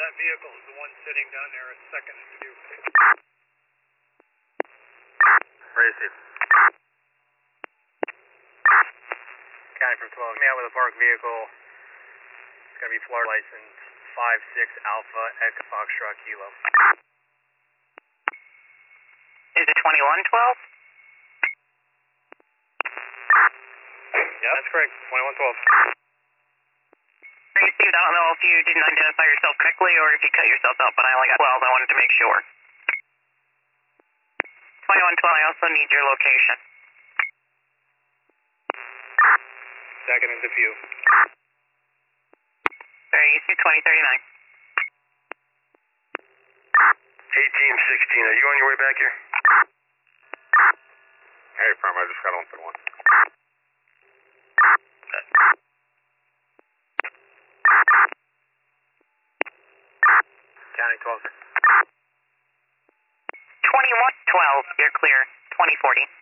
that vehicle is the one sitting down there a second into view. Raise it. County from 12. Me out with a parked vehicle. It's going to be Florida license 56 Alpha Echo Foxtrot Kilo. Is it 2112? Yeah, that's correct. 2112. I don't know if you didn't identify yourself correctly or if you cut yourself out, but I only got 12. I wanted to make sure. 2112, I also need your location. Second into view. Very easy, 2039. 1816, are you on your way back here? Hey, Firm, I just got on for one. County 12. 2112, you're clear. 2040.